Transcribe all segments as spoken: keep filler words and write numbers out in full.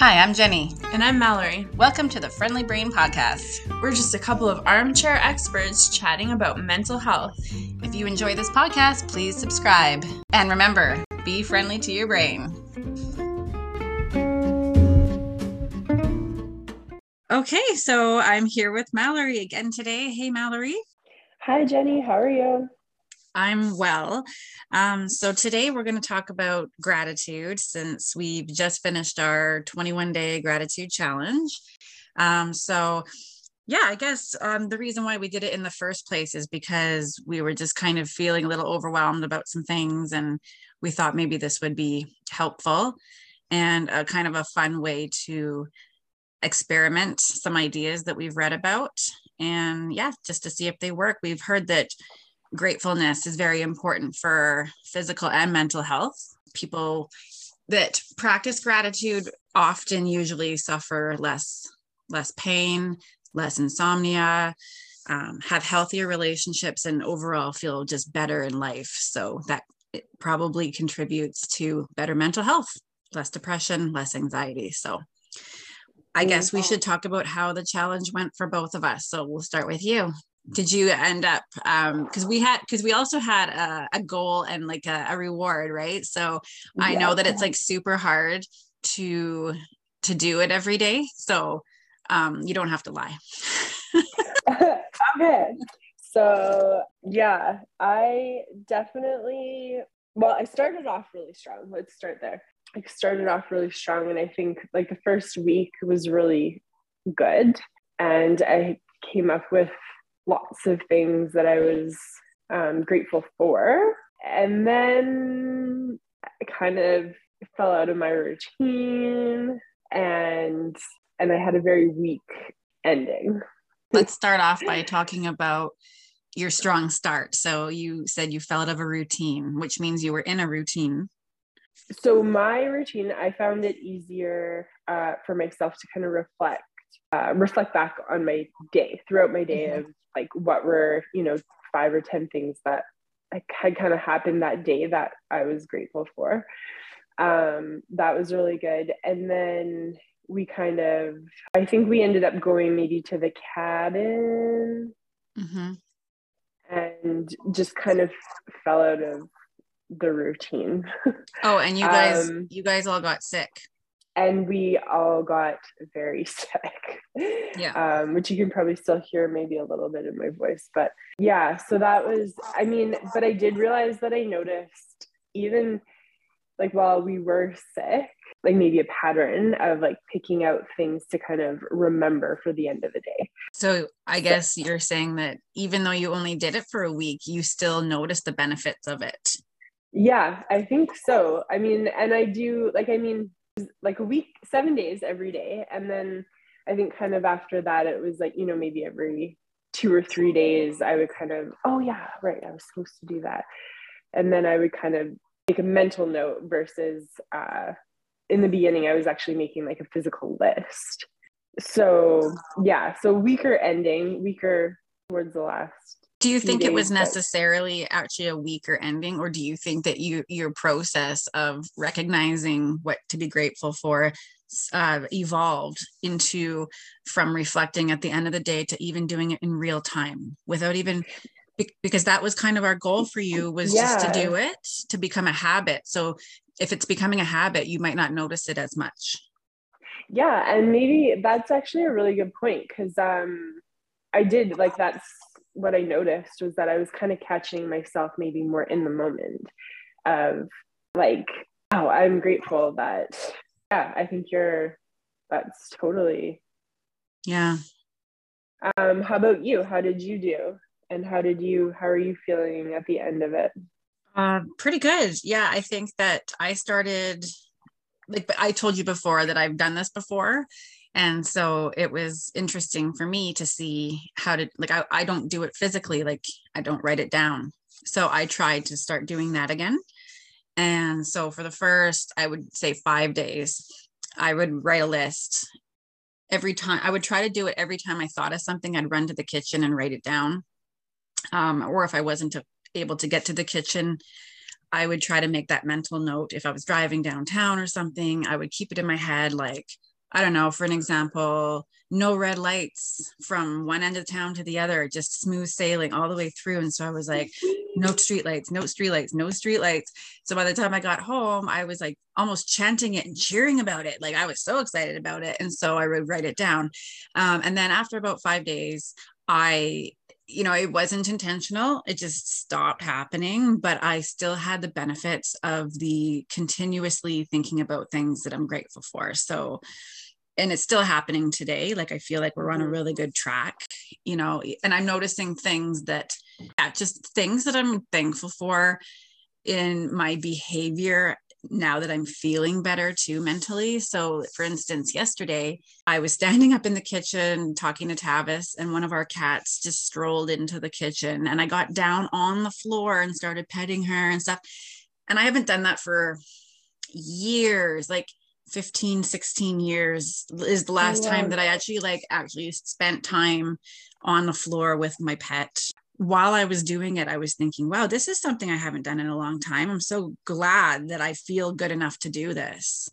Hi, I'm Jenny. And I'm Mallory. Welcome to the Friendly Brain Podcast. We're just a couple of armchair experts chatting about mental health. If you enjoy this podcast, please subscribe. And remember, be friendly to your brain. Okay, so I'm here with Mallory again today. Hey, Mallory. Hi, Jenny. How are you? I'm well. Um, so today we're going to talk about gratitude since we've just finished our twenty-one day gratitude challenge. Um, so yeah, I guess um, the reason why we did it in the first place is because we were just kind of feeling a little overwhelmed about some things, and we thought maybe this would be helpful and a kind of a fun way to experiment some ideas that we've read about. And yeah, just to see if they work. We've heard that gratefulness is very important for physical and mental health. People that practice gratitude often usually suffer less, less pain, less insomnia, um, have healthier relationships, and overall feel just better in life. So that it probably contributes to better mental health, less depression, less anxiety. So I guess we should talk about how the challenge went for both of us. So we'll start with you. Did you end up, um, cause we had, cause we also had a, a goal and like a, a reward, right? So I Yeah. know that it's like super hard to, to do it every day. So, um, you don't have to lie. Okay. So yeah, I definitely, well, I started off really strong. Let's start there. I started off really strong. And I think like the first week was really good. And I came up with lots of things that I was um, grateful for. And then I kind of fell out of my routine and and I had a very weak ending. Let's start off by talking about your strong start. So you said you fell out of a routine, which means you were in a routine. So my routine, I found it easier uh, for myself to kind of reflect, uh, reflect back on my day throughout my day mm-hmm. of like what were, you know, five or ten things that like, had kind of happened that day that I was grateful for. Um, that was really good. And then we kind of, I think we ended up going maybe to the cabin mm-hmm. and just kind of fell out of the routine. Oh, and you guys, um, you guys all got sick. And we all got very sick. Yeah. Um, which you can probably still hear maybe a little bit in my voice. But yeah, so that was, I mean, but I did realize that I noticed even like while we were sick, like maybe a pattern of like picking out things to kind of remember for the end of the day. So I guess so, you're saying that even though you only did it for a week, you still noticed the benefits of it. Yeah, I think so. I mean, and I do like, I mean, like a week, seven days every day. And then I think kind of after that, it was like, you know, maybe every two or three days, I would kind of, oh yeah, right, I was supposed to do that. And then I would kind of make a mental note versus uh, in the beginning, I was actually making like a physical list. So yeah, so weaker ending, weaker towards the last. Do you think it was necessarily actually a weaker ending, or do you think that you your process of recognizing what to be grateful for uh, evolved into from reflecting at the end of the day to even doing it in real time without even, because that was kind of our goal for you was yeah. just to do it, to become a habit. So if it's becoming a habit, you might not notice it as much. Yeah. And maybe that's actually a really good point because um, I did like that's what I noticed was that I was kind of catching myself maybe more in the moment of like, oh, I'm grateful that, yeah, I think you're, that's totally. Yeah. Um, how about you? How did you do? And how did you, how are you feeling at the end of it? Uh, pretty good. Yeah. I think that I started, like I told you before that I've done this before. And so it was interesting for me to see how to, like, I, I don't do it physically, like I don't write it down. So I tried to start doing that again. And so for the first, I would say five days, I would write a list every time. I would try to do it every time I thought of something, I'd run to the kitchen and write it down. Um, or if I wasn't able to get to the kitchen, I would try to make that mental note. If I was driving downtown or something, I would keep it in my head, like, I don't know, for an example, no red lights from one end of town to the other, just smooth sailing all the way through. And so I was like, no street lights, no street lights, no street lights. So by the time I got home, I was like almost chanting it and cheering about it. Like I was so excited about it. And so I would write it down. Um, and then after about five days, I you know, it wasn't intentional. It just stopped happening, but I still had the benefits of the continuously thinking about things that I'm grateful for. So, and it's still happening today. Like, I feel like we're on a really good track, you know, and I'm noticing things that, yeah, just things that I'm thankful for in my behavior now that I'm feeling better too mentally. So for instance, yesterday I was standing up in the kitchen talking to Tavis, and one of our cats just strolled into the kitchen, and I got down on the floor and started petting her and stuff. And I haven't done that for years, like fifteen, sixteen years is the last oh, wow. time that I actually like actually spent time on the floor with my pet. While I was doing it, I was thinking, wow, this is something I haven't done in a long time. I'm so glad that I feel good enough to do this.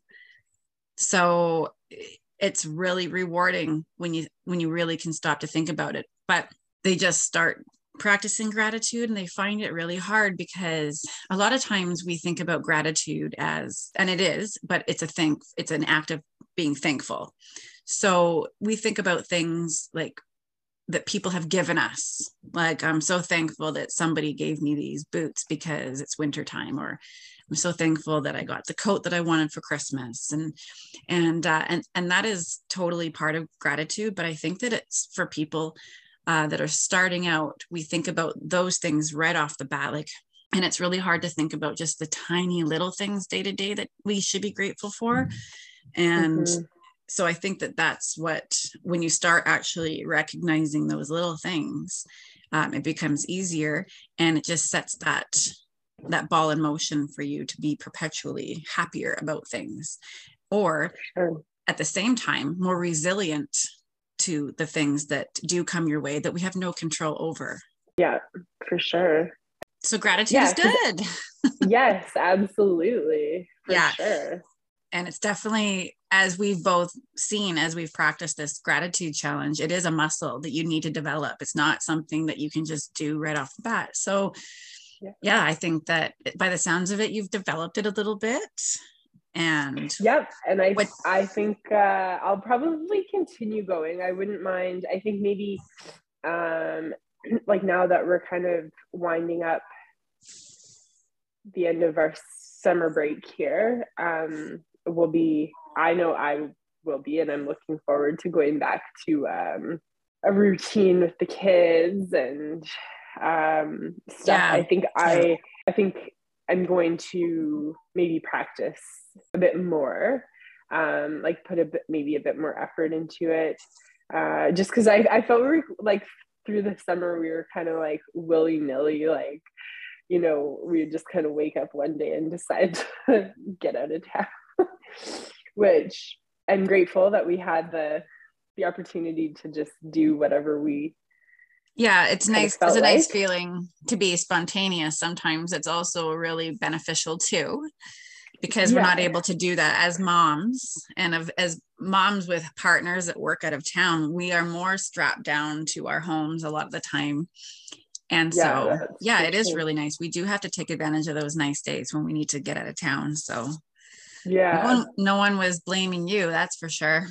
So it's really rewarding when you when you really can stop to think about it. But they just start practicing gratitude and they find it really hard, because a lot of times we think about gratitude as, and it is, but it's a thing, it's an act of being thankful. So we think about things like that people have given us. Like, I'm so thankful that somebody gave me these boots because it's wintertime, or I'm so thankful that I got the coat that I wanted for Christmas. And, and, uh, and, and that is totally part of gratitude. But I think that it's for people uh, that are starting out, we think about those things right off the bat, like, and it's really hard to think about just the tiny little things day to day that we should be grateful for. And mm-hmm. So I think that that's what, when you start actually recognizing those little things, um, it becomes easier, and it just sets that, that ball in motion for you to be perpetually happier about things, or sure. at the same time, more resilient to the things that do come your way that we have no control over. Yeah, for sure. So gratitude yeah, is good. Yes, absolutely. For yeah. sure. And it's definitely, as we've both seen, as we've practiced this gratitude challenge, it is a muscle that you need to develop. It's not something that you can just do right off the bat. So yeah, yeah I think that by the sounds of it, you've developed it a little bit. And yep. And I, what, I think uh, I'll probably continue going. I wouldn't mind. I think maybe um, like now that we're kind of winding up the end of our summer break here, um, will be, I know I will be, and I'm looking forward to going back to um, a routine with the kids and um, stuff. Yeah. I think I, I think I'm going to maybe practice a bit more, um, like put a bit, maybe a bit more effort into it. Uh, just cause I, I felt we were like through the summer, we were kind of like willy nilly, like, you know, we would just kind of wake up one day and decide to get out of town. Which I'm grateful that we had the the opportunity to just do whatever we yeah it's nice it's a like. nice feeling to be spontaneous. Sometimes it's also really beneficial too, because yeah. we're not able to do that as moms, and of, as moms with partners that work out of town, we are more strapped down to our homes a lot of the time. And yeah, so yeah it is really nice. We do have to take advantage of those nice days when we need to get out of town. So yeah, no one, no one was blaming you, that's for sure.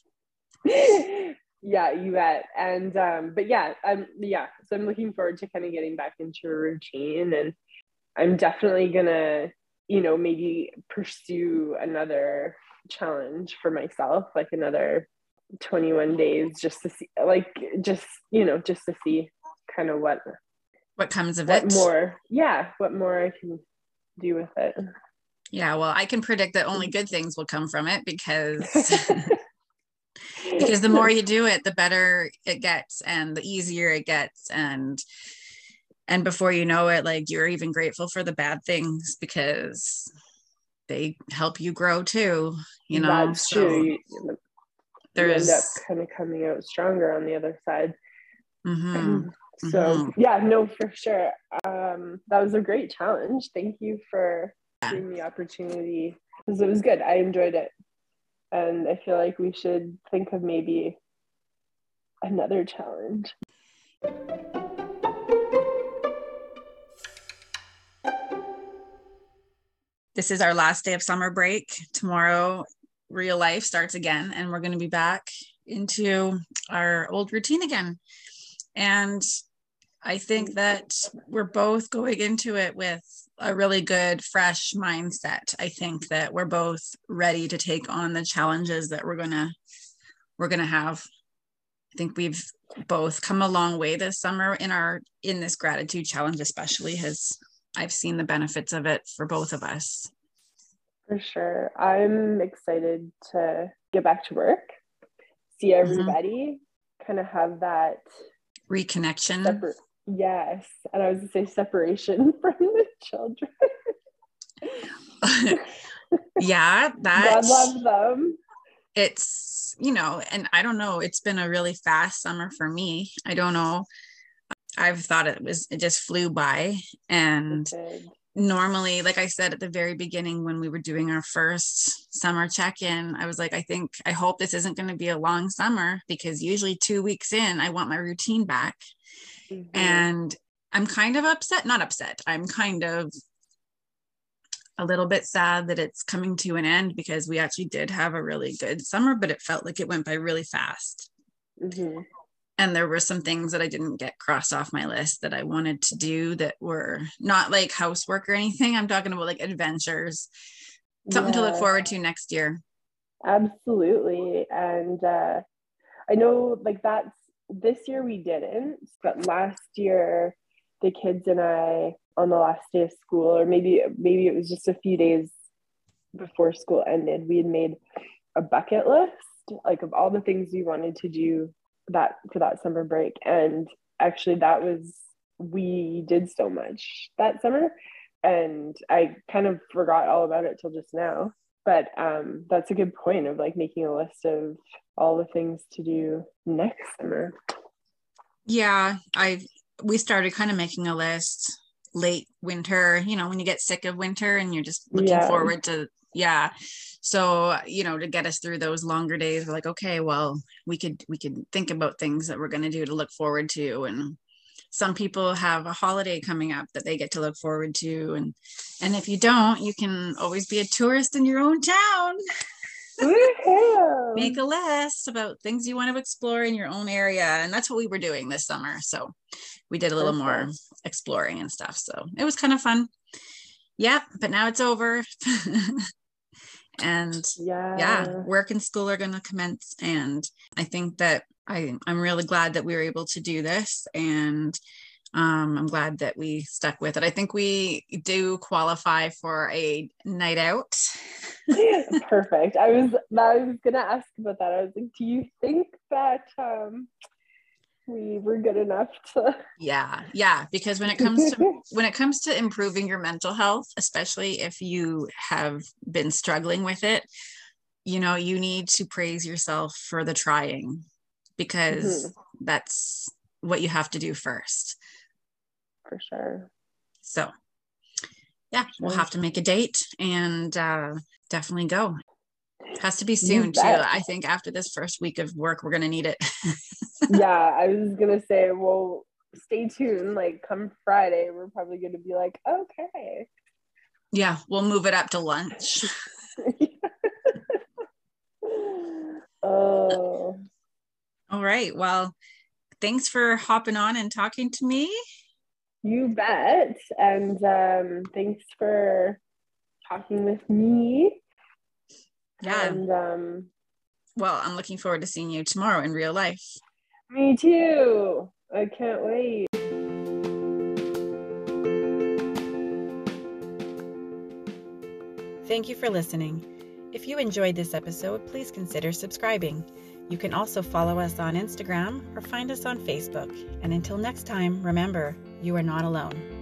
Yeah, you bet. And um but yeah um yeah so I'm looking forward to kind of getting back into a routine, and I'm definitely gonna, you know, maybe pursue another challenge for myself, like another twenty-one days, just to see, like, just, you know, just to see kind of what what comes of what it more yeah what more I can do with it. Yeah, well, I can predict that only good things will come from it, because because the more you do it, the better it gets and the easier it gets. And and before you know it, like, you're even grateful for the bad things because they help you grow too, you know. That's so true. You, there's you end up kind of coming out stronger on the other side. Mm-hmm. So mm-hmm. yeah, no, for sure. Um, that was a great challenge. Thank you for giving me the opportunity, because it was good. I enjoyed it. And I feel like we should think of maybe another challenge. This is our last day of summer break. Tomorrow, real life starts again, and we're going to be back into our old routine again. And I think that we're both going into it with a really good, fresh mindset. I think that we're both ready to take on the challenges that we're gonna we're gonna have. I think we've both come a long way this summer in our in this gratitude challenge, especially has I've seen the benefits of it for both of us. For sure. I'm excited to get back to work, see everybody, mm-hmm. kind of have that reconnection. Separ- yes. And I was going to say separation from the children. Yeah, that God love them. It's, you know, and I don't know, it's been a really fast summer for me. I don't know. I've thought it was, it just flew by. And normally, like I said at the very beginning, when we were doing our first summer check-in, I was like, I think, I hope this isn't going to be a long summer, because usually two weeks in, I want my routine back. Mm-hmm. And I'm kind of upset, not upset. I'm kind of a little bit sad that it's coming to an end, because we actually did have a really good summer, but it felt like it went by really fast. Mm-hmm. And there were some things that I didn't get crossed off my list that I wanted to do that were not like housework or anything. I'm talking about like adventures, something yeah. to look forward to next year. Absolutely. And uh, I know like that's, this year we didn't, but last year, the kids and I, on the last day of school, or maybe, maybe it was just a few days before school ended, we had made a bucket list, like of all the things we wanted to do that for that summer break. And actually that was, we did so much that summer, and I kind of forgot all about it till just now. But um that's a good point of like making a list of all the things to do next summer. Yeah, I we started kind of making a list late winter, you know, when you get sick of winter and you're just looking yeah. forward to yeah so you know, to get us through those longer days, we're like, okay, well, we could we could think about things that we're going to do to look forward to. And some people have a holiday coming up that they get to look forward to, and and if you don't, you can always be a tourist in your own town. Make a list about things you want to explore in your own area, and that's what we were doing this summer. So we did a little Perfect. more exploring and stuff, so it was kind of fun. Yeah, but now it's over. And yeah. yeah, work and school are going to commence. And I think that I, I'm really glad that we were able to do this. And um, I'm glad that we stuck with it. I think we do qualify for a night out. Perfect. I was, I was going to ask about that. I was like, do you think that um, we were good enough to yeah yeah because when it comes to when it comes to improving your mental health, especially if you have been struggling with it, you know, you need to praise yourself for the trying, because mm-hmm. that's what you have to do first. For sure. So yeah, sure. We'll have to make a date and uh definitely go. Has to be soon too. I think after this first week of work, we're going to need it. Yeah, I was going to say, well, stay tuned. Like come Friday, we're probably going to be like, okay. Yeah, we'll move it up to lunch. Oh. All right. Well, thanks for hopping on and talking to me. You bet. And um, thanks for talking with me. Yeah. And um well, I'm looking forward to seeing you tomorrow in real life. Me too. I can't wait. Thank you for listening. If you enjoyed this episode, please consider subscribing. You can also follow us on Instagram or find us on Facebook. And until next time, remember, you are not alone.